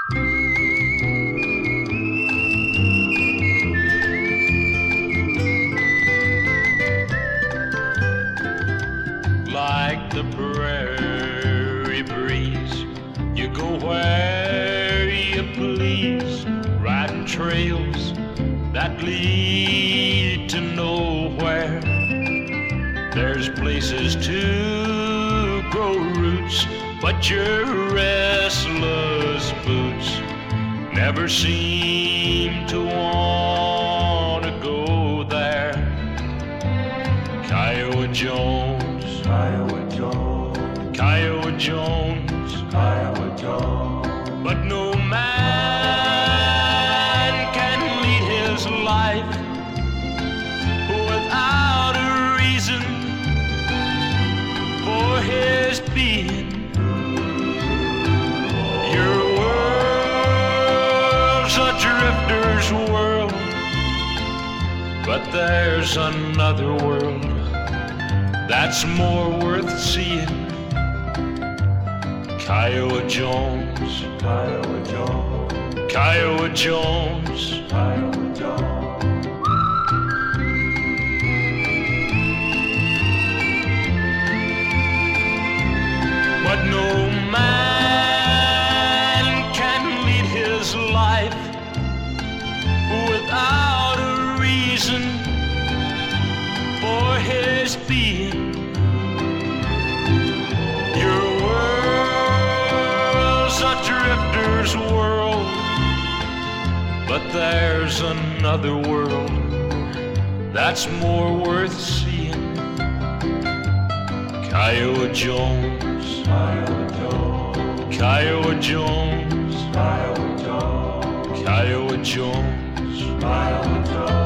Like the prairie breeze, you go where you please, riding trails that lead to nowhere. There's places to grow roots, but your restless boots never seem to want to go there. Kiowa Jones, Kiowa Jones, Kiowa Jones, Kiowa Jones. but no man can lead his life without a reason for his being. Your world's a drifter's world, but there's another world that's more worth seeing. Kiowa Jones, Kiowa Jones, Kiowa Jones, Kiowa Jones. but no man can lead his life without a reason for his being. Your world's a drifter's world, but there's another world that's more worth seeing. Kiowa Jones, Kiowa Jones, Kiowa Jones, Kiowa Jones, Kiowa Jones. Kiowa Jones.